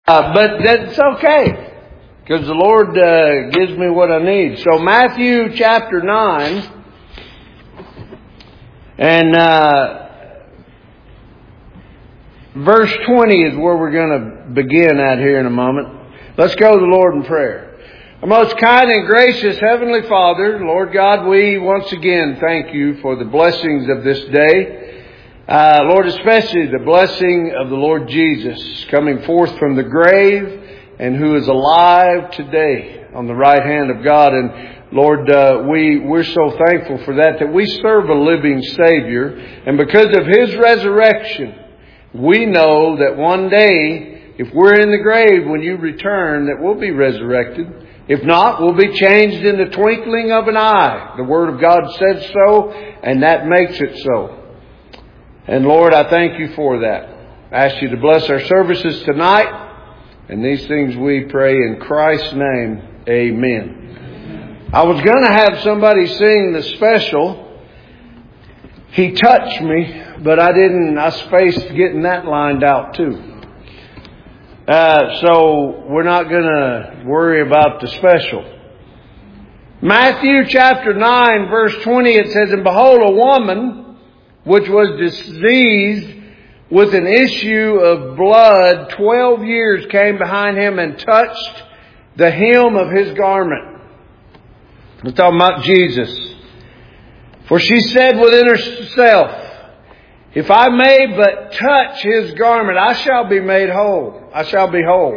But that's okay, because the Lord gives me what I need. So Matthew chapter 9, and verse 20 is where we're going to begin at here in a moment. Let's go to the Lord in prayer. Our most kind and gracious Heavenly Father, Lord God, we once again thank you for the blessings of this day. Lord, especially the blessing of the Lord Jesus coming forth from the grave and who is alive today on the right hand of God. And Lord, we're so thankful for that we serve a living Savior. And because of His resurrection, we know that one day, if we're in the grave when you return, that we'll be resurrected. If not, we'll be changed in the twinkling of an eye. The Word of God says so, and that makes it so. And Lord, I thank you for that. I ask you to bless our services tonight. And these things we pray in Christ's name. Amen. I was going to have somebody sing the special, He Touched Me, but I didn't. I spaced getting that lined out too. So we're not going to worry about the special. Matthew chapter 9 verse 20, it says, "And behold, a woman which was diseased with an issue of blood 12 years came behind him and touched the hem of his garment." We're talking about Jesus. "For she said within herself, if I may but touch His garment, I shall be made whole. I shall be whole."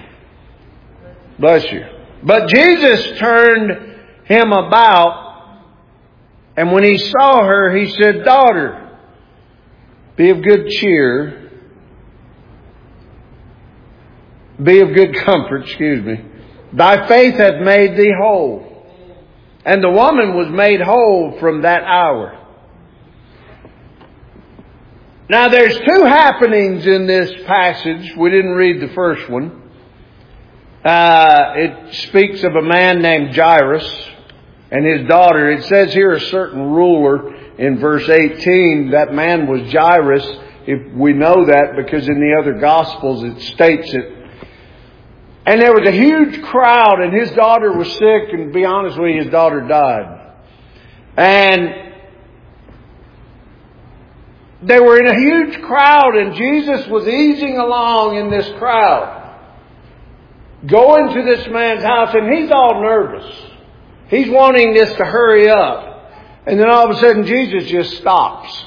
Bless you. But Jesus turned him about, and when He saw her, He said, "Daughter, be of good cheer. Be of good comfort, Thy faith hath made thee whole." And the woman was made whole from that hour. Now there's two happenings in this passage. We didn't read the first one. It speaks of a man named Jairus and his daughter. It says here a certain ruler in verse 18. That man was Jairus. If we know that because in the other Gospels it states it. And there was a huge crowd, and his daughter was sick, and to be honest with you, his daughter died. And they were in a huge crowd, and Jesus was easing along in this crowd, going to this man's house, and he's all nervous. He's wanting this to hurry up. And then all of a sudden, Jesus just stops.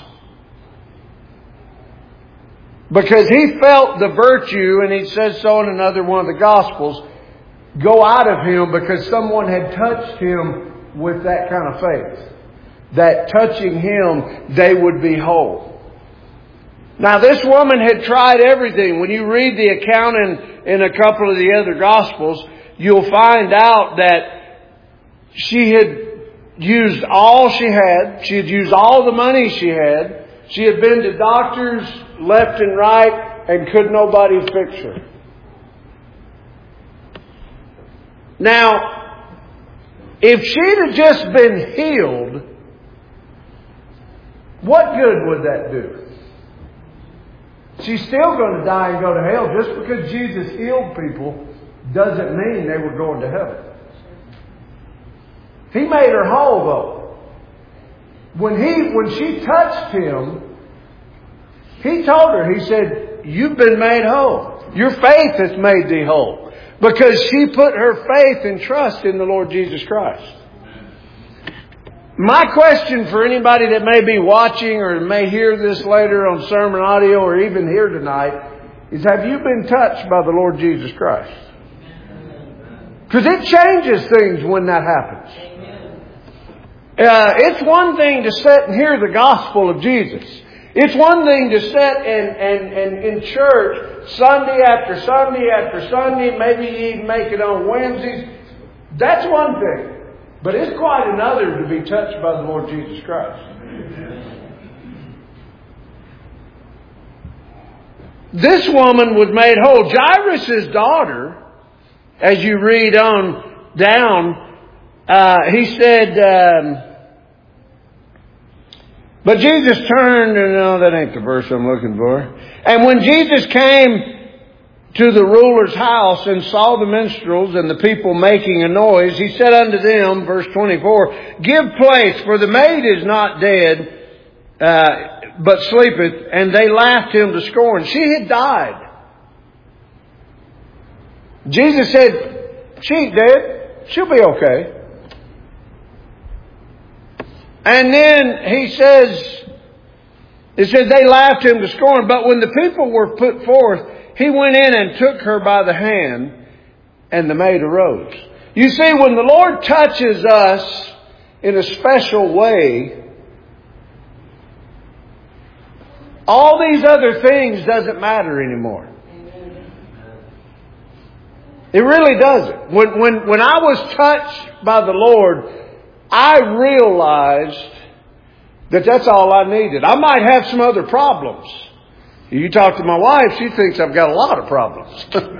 Because He felt the virtue, and He says so in another one of the Gospels, go out of him because someone had touched him with that kind of faith. That touching him, they would be whole. Now this woman had tried everything. When you read the account in a couple of the other Gospels, you'll find out that she had used all she had. She had used all the money she had. She had been to doctors left and right and could nobody fix her. Now, if she'd have just been healed, what good would that do? She's still going to die and go to hell. Just because Jesus healed people doesn't mean they were going to heaven. He made her whole though. When she touched Him, He told her, He said, "You've been made whole. Your faith has made thee whole." Because she put her faith and trust in the Lord Jesus Christ. My question for anybody that may be watching or may hear this later on sermon audio or even here tonight is, have you been touched by the Lord Jesus Christ? Because it changes things when that happens. It's one thing to sit and hear the gospel of Jesus. It's one thing to sit and in church Sunday after Sunday after Sunday, maybe you even make it on Wednesdays. That's one thing. But it's quite another to be touched by the Lord Jesus Christ. This woman was made whole. Jairus' daughter, as you read on down, he said, but Jesus turned, and no, that ain't the verse I'm looking for. And when Jesus came to the ruler's house and saw the minstrels and the people making a noise, he said unto them, verse 24, Give place, for the maid is not dead, but sleepeth. And they laughed him to scorn. She had died. Jesus said, she ain't dead. She'll be okay. And then he says, it says they laughed him to scorn. But when the people were put forth, he went in and took her by the hand, and the maid arose. You see, when the Lord touches us in a special way, all these other things doesn't matter anymore. It really doesn't. When I was touched by the Lord, I realized that that's all I needed. I might have some other problems. You talk to my wife, she thinks I've got a lot of problems.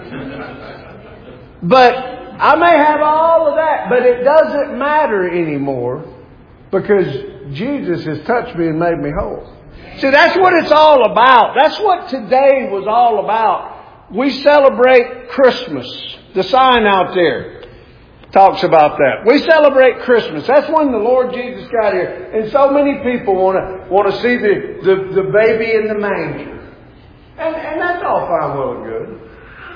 But I may have all of that, but it doesn't matter anymore because Jesus has touched me and made me whole. See, that's what it's all about. That's what today was all about. We celebrate Christmas. The sign out there talks about that. We celebrate Christmas. That's when the Lord Jesus got here. And so many people want to see the baby in the manger. And that's all fine, well and good.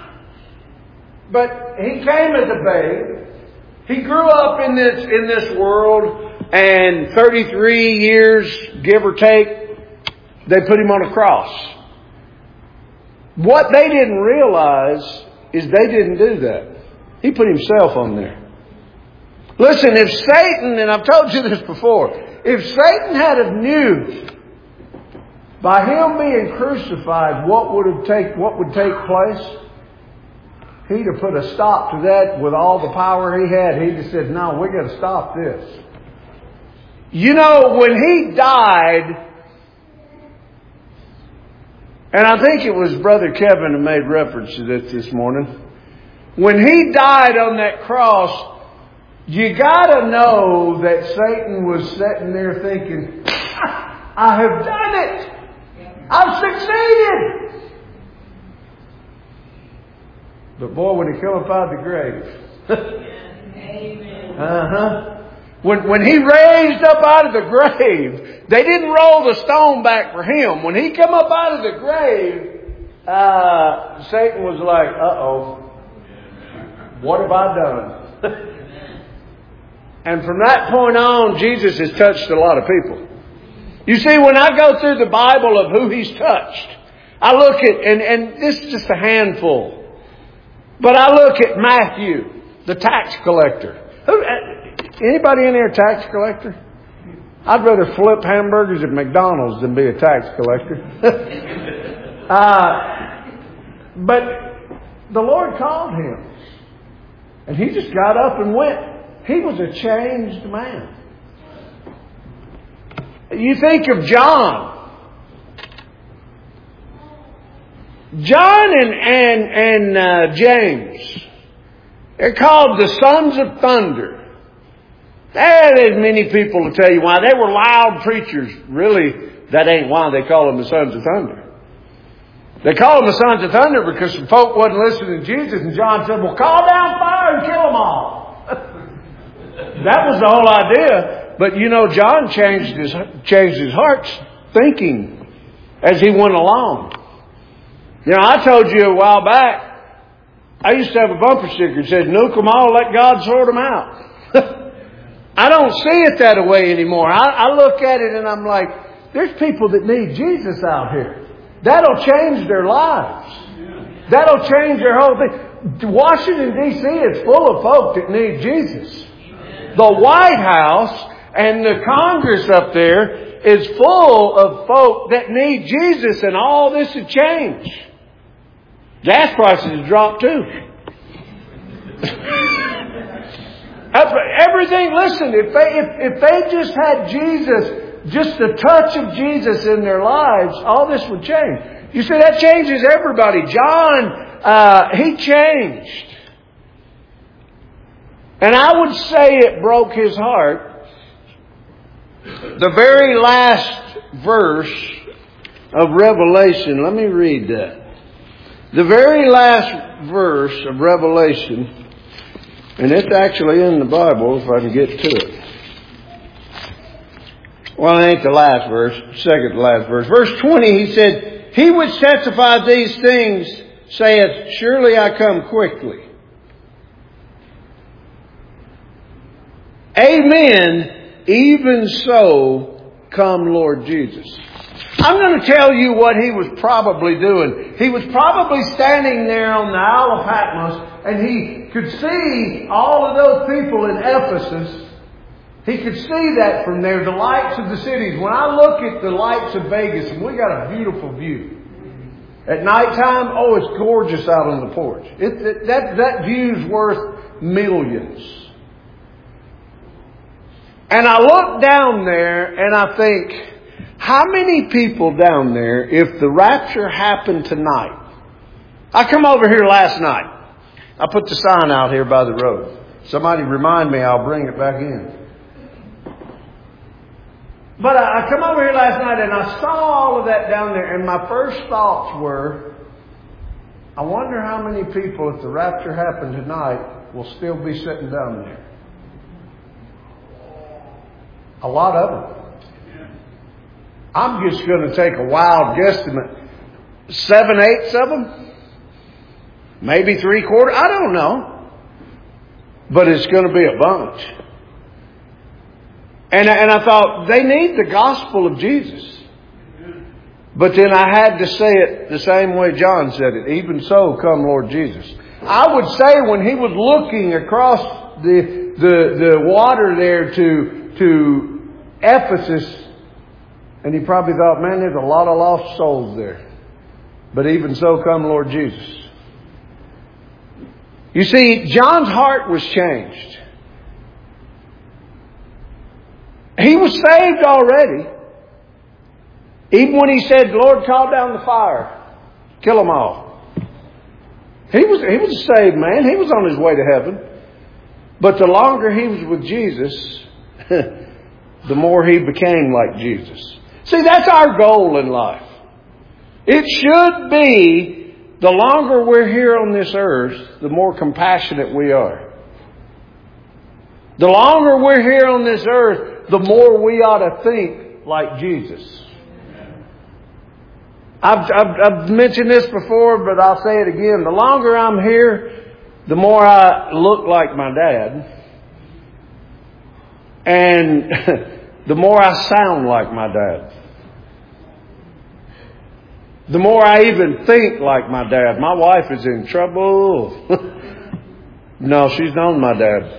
But He came as a babe. He grew up in this world, and 33 years, give or take, they put Him on a cross. What they didn't realize is they didn't do that. He put Himself on there. Listen, if Satan, and I've told you this before, if Satan had have knew by Him being crucified what would take place, he'd have put a stop to that with all the power he had. He'd have said, no, we've got to stop this. You know, when He died, and I think it was Brother Kevin who made reference to this morning. When He died on that cross, you got to know that Satan was sitting there thinking, I have done it. I've succeeded. But boy, when He come up out of the grave. Amen. When He raised up out of the grave, they didn't roll the stone back for Him. When He come up out of the grave, Satan was like, uh-oh, what have I done? And from that point on, Jesus has touched a lot of people. You see, when I go through the Bible of who He's touched, I look at, and this is just a handful, but I look at Matthew, the tax collector. Anybody in here a tax collector? I'd rather flip hamburgers at McDonald's than be a tax collector. But the Lord called him. And he just got up and went. He was a changed man. You think of John. John and James. They're called the sons of thunder. There's many people to tell you why. They were loud preachers. Really, that ain't why they call them the sons of thunder. They call them the sons of thunder because some folk wasn't listening to Jesus, and John said, well, call down fire and kill them all. That was the whole idea. But you know, John changed his heart's thinking as he went along. You know, I told you a while back, I used to have a bumper sticker that said, nuke them all, let God sort them out. I don't see it that way anymore. I look at it and I'm like, there's people that need Jesus out here. That'll change their lives. That'll change their whole thing. Washington, D.C. is full of folk that need Jesus. The White House and the Congress up there is full of folk that need Jesus, and all this would change. Gas prices have dropped too. Everything, listen, if they just had Jesus, just the touch of Jesus in their lives, all this would change. You see, that changes everybody. John, he changed. And I would say it broke his heart. The very last verse of Revelation, let me read that. The very last verse of Revelation, and it's actually in the Bible if I can get to it. Well, it ain't the last verse, second to last verse. Verse 20, he said, He which testified these things saith, Surely I come quickly. Amen. Even so, come Lord Jesus. I'm going to tell you what he was probably doing. He was probably standing there on the Isle of Patmos, and he could see all of those people in Ephesus. He could see that from there, the lights of the cities. When I look at the lights of Vegas, and we got a beautiful view. At nighttime, oh, it's gorgeous out on the porch. That view's worth millions. And I look down there and I think, how many people down there, if the rapture happened tonight? I come over here last night. I put the sign out here by the road. Somebody remind me, I'll bring it back in. But I come over here last night and I saw all of that down there, and my first thoughts were, I wonder how many people, if the rapture happened tonight, will still be sitting down there. A lot of them. I'm just going to take a wild guesstimate. 7/8 of them? Maybe 3/4? I don't know. But it's going to be a bunch. And I thought, they need the gospel of Jesus. But then I had to say it the same way John said it. Even so, come Lord Jesus. I would say when he was looking across the water there to Ephesus, and he probably thought, man, there's a lot of lost souls there. But even so, come Lord Jesus. You see, John's heart was changed. He was saved already. Even when he said, Lord, call down the fire. Kill them all. He was a saved man. He was on his way to heaven. But the longer he was with Jesus, the more he became like Jesus. See, that's our goal in life. It should be, the longer we're here on this earth, the more compassionate we are. The longer we're here on this earth, the more we ought to think like Jesus. I've mentioned this before, but I'll say it again. The longer I'm here, the more I look like my dad. And the more I sound like my dad. The more I even think like my dad. My wife is in trouble. No, she's known my dad.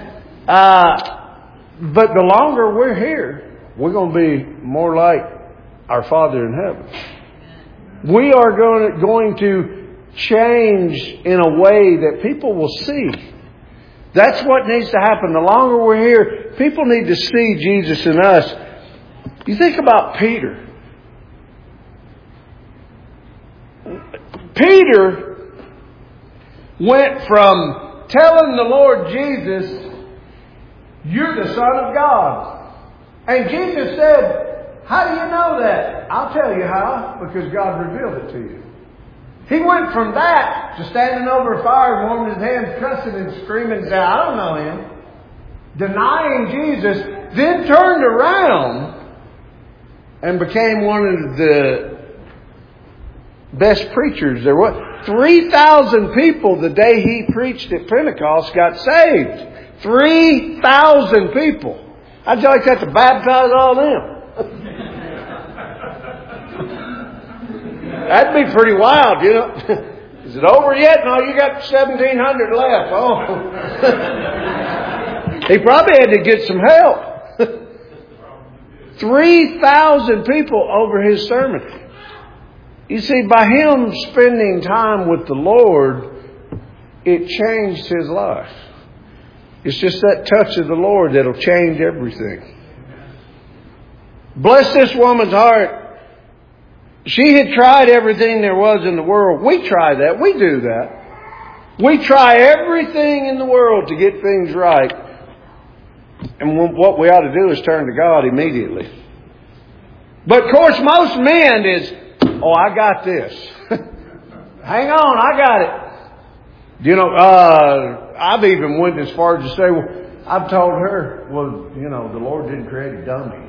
But the longer we're here, we're going to be more like our Father in heaven. We are going to change in a way that people will see. That's what needs to happen. The longer we're here, people need to see Jesus in us. You think about Peter. Peter went from telling the Lord Jesus, you're the Son of God. And Jesus said, how do you know that? I'll tell you how, because God revealed it to you. He went from that to standing over a fire and warming his hands, cussing and screaming and saying, I don't know him. Denying Jesus, then turned around and became one of the best preachers there was. 3,000 people the day he preached at Pentecost got saved. 3,000 people. How'd you like that to baptize all them? That'd be pretty wild, you know. Is it over yet? No, you got 1,700 left. Oh. He probably had to get some help. 3,000 people over his sermon. You see, by him spending time with the Lord, it changed his life. It's just that touch of the Lord that'll change everything. Bless this woman's heart. She had tried everything there was in the world. We try that. We do that. We try everything in the world to get things right. And what we ought to do is turn to God immediately. But of course, most men is, oh, I got this. Hang on, I got it. You know, I've even went as far as to say, well, I've told her, well, you know, the Lord didn't create a dummy.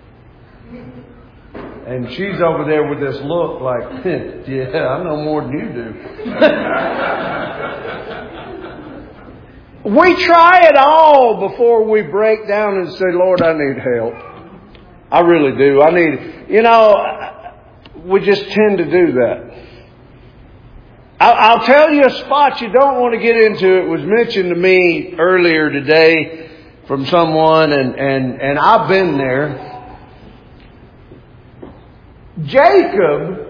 And she's over there with this look like, yeah, I know more than you do. We try it all before we break down and say, Lord, I need help. I really do. I need, you know, we just tend to do that. I'll tell you a spot you don't want to get into. It was mentioned to me earlier today from someone, and I've been there. Jacob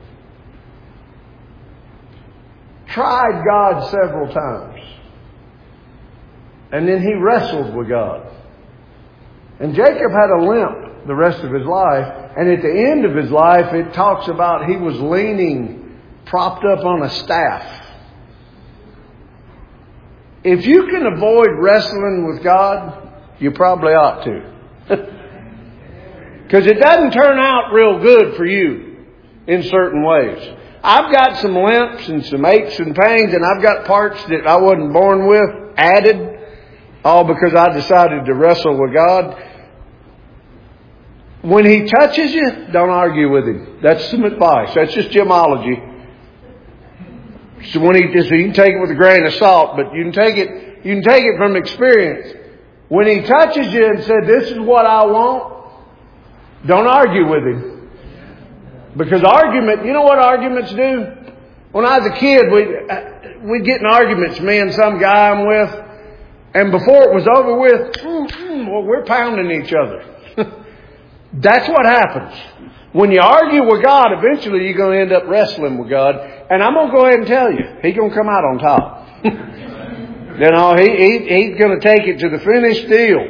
tried God several times. And then he wrestled with God. And Jacob had a limp the rest of his life. And at the end of his life, it talks about he was leaning, propped up on a staff. If you can avoid wrestling with God, you probably ought to. Because it doesn't turn out real good for you in certain ways. I've got some limps and some aches and pains, and I've got parts that I wasn't born with added, all because I decided to wrestle with God. When He touches you, don't argue with Him. That's some advice. That's just gemology. So when you can take it with a grain of salt, but you can take it from experience. When He touches you and said, "This is what I want," don't argue with Him. Because argument, you know what arguments do? When I was a kid, we'd get in arguments, me and some guy I'm with, and before it was over with, well, we're pounding each other. That's what happens. When you argue with God, eventually you're going to end up wrestling with God. And I'm going to go ahead and tell you, He's going to come out on top. You know, He's going to take it to the finished deal.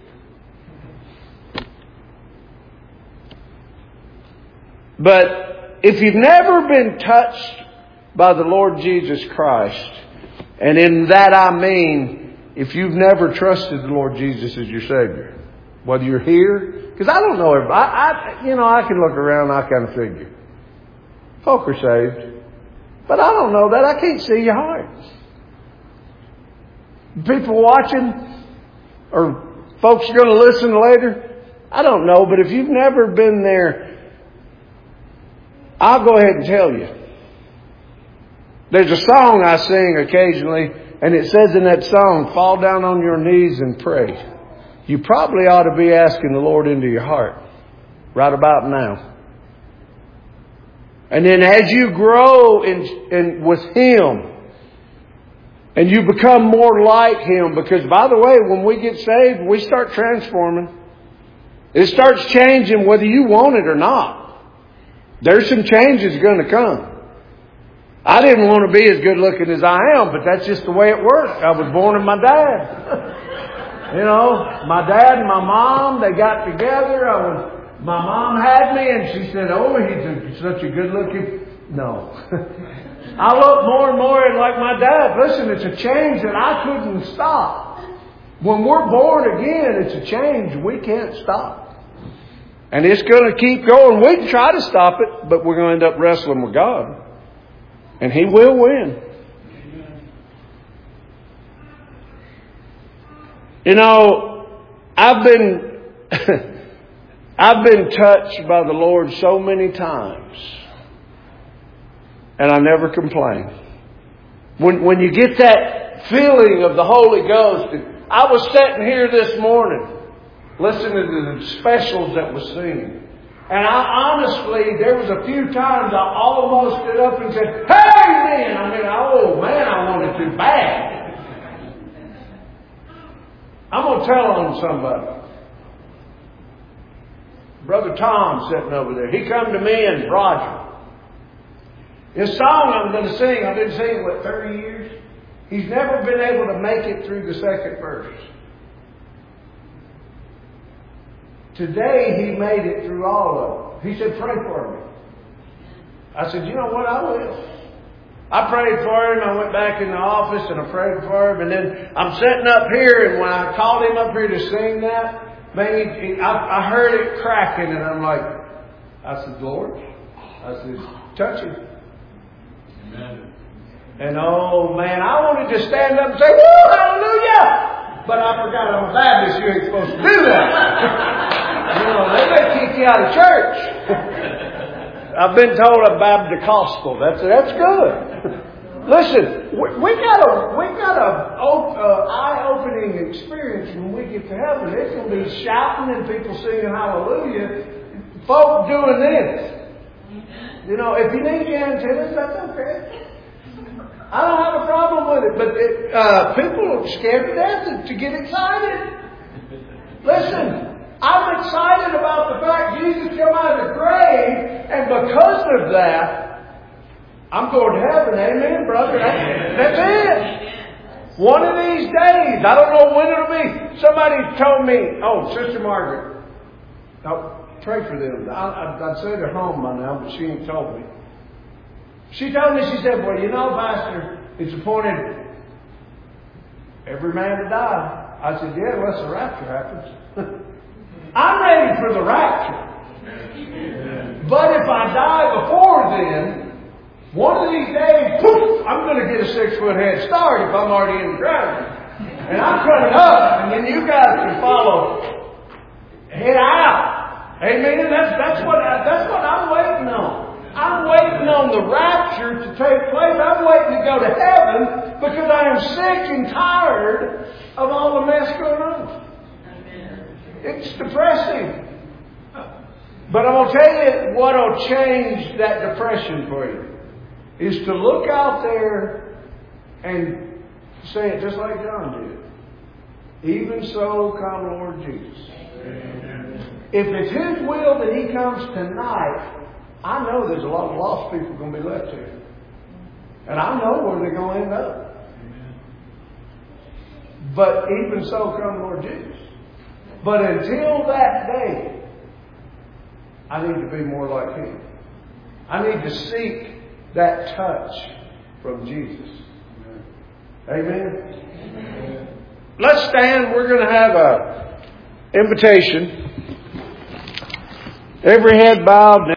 But if you've never been touched by the Lord Jesus Christ, and in that I mean, if you've never trusted the Lord Jesus as your Savior, whether you're here, because I don't know everybody, I can look around and I kind of figure, folk are saved, but I don't know that. I can't see your hearts. People watching, or folks are going to listen later, I don't know, but if you've never been there, I'll go ahead and tell you. There's a song I sing occasionally, and it says in that song, fall down on your knees and pray. You probably ought to be asking the Lord into your heart right about now. And then as you grow in with Him, and you become more like Him, because by the way, when we get saved, we start transforming. It starts changing whether you want it or not. There's some changes going to come. I didn't want to be as good looking as I am, but that's just the way it worked. I was born with my dad. You know, my dad and my mom, they got together. My mom had me and she said, "Oh, he's such a good looking." No. I look more and more like my dad. Listen, it's a change that I couldn't stop. When we're born again, it's a change we can't stop. And it's going to keep going. We can try to stop it, but we're going to end up wrestling with God. And He will win. You know, I've been touched by the Lord so many times. And I never complain. When you get that feeling of the Holy Ghost. I was sitting here this morning listening to the specials that was singing. And honestly, there was a few times I almost stood up and said, "Hey, man!" I wanted to bad. I'm going to tell on somebody. Brother Tom sitting over there. He come to me and Roger. This song I'm going to sing, I've been singing it 30 years. He's never been able to make it through the second verse. Today he made it through all of them. He said, "Pray for me." I said, "You know what? I will." I prayed for him. I went back in the office and I prayed for him. And then I'm sitting up here, and when I called him up here to sing that, man, I heard it cracking, and I'm like, I said, "Lord," I said, "touch him." And oh man, I wanted to stand up and say, woo, hallelujah! But I forgot I'm a Baptist, you ain't supposed to do that. They may kick you out of church. I've been told I'm Baptist-costal. That's good. Listen, we got a eye-opening experience when we get to heaven. It's going to be shouting and people singing hallelujah. Folk doing this. If you need your antennas, that's okay. I don't have a problem with it. But people are scared to death to get excited. Listen, I'm excited about the fact Jesus came out of the grave, and because of that, I'm going to heaven. Amen, brother. That's it. One of these days, I don't know when it'll be. Somebody told me, Sister Margaret, I'll pray for them. I'd say they're home by now, but she ain't told me. She told me, she said, well, Pastor, it's appointed every man to die. I said, yeah, unless the rapture happens. I'm ready for the rapture. But if I die before then, one of these days, poof, I'm going to get a 6-foot head start if I'm already in the ground. And I'm coming up, and then you guys can follow. Head out. Amen? That's what I'm waiting on. I'm waiting on the rapture to take place. I'm waiting to go to heaven because I am sick and tired of all the mess going on. It's depressing. But I'm going to tell you what will change that depression for you. Is to look out there and say it just like John did. Even so come Lord Jesus. Amen. If it's His will that He comes tonight, I know there's a lot of lost people going to be left here. And I know where they're going to end up. But even so come Lord Jesus. But until that day, I need to be more like Him. I need to seek that touch from Jesus. Amen? Amen. Let's stand. We're going to have an invitation. Every head bowed.